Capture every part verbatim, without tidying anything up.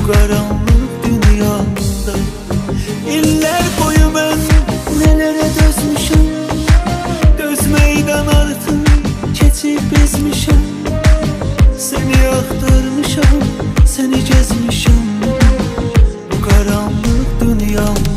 bu karanlık dünyamda. İller boyu ben nelere dözmüşüm, dözmeyden artık keçip bezmişim. Seni aktarmışım, seni gezmişim bu karanlık dünyamda.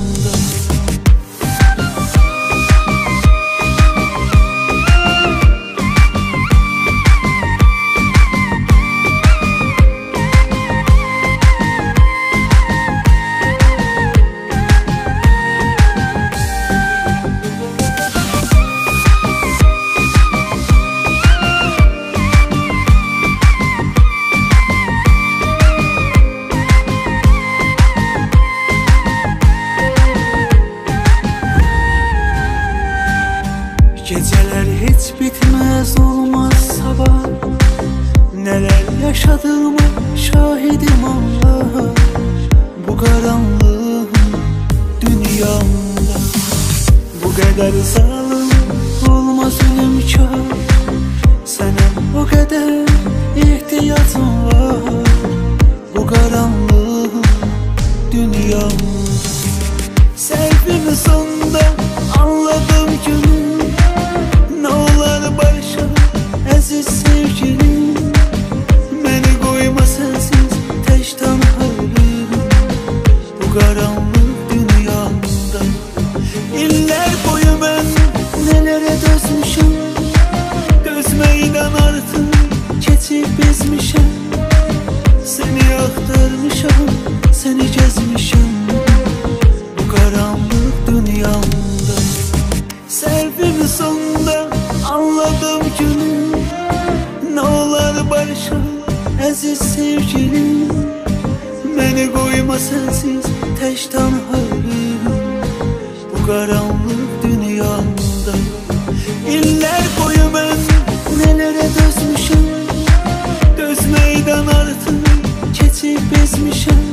Geceler hiç bitmez olmaz sabah, neler yaşadığıma şahidim Allah. Bu karanlığın dünyamda bu kadar zalim olmaz ölüm kâr. Sana o kadar ihtiyacım var bu karanlığın dünyamda. Sevgimi sonunda anladım günü, ne olar barışa əziz sevgilim. Məni qoyma sensiz tək tanrım bu karanlık dünyamda. İller boyu ben nelere dözmüşüm, dözmeyden artık keçip bezmişim. Seni aktarmışım, seni gezmişim bu karanlık dünyamda. Sevgimi sonunda anladım günü, ne olar barışa əziz sevgilim. Məni qoyma sensiz tək tanrım bu karanlık dünyamda. İller boyu ben nelere dözmüşüm, dözmeyden artık keçip bezmişim.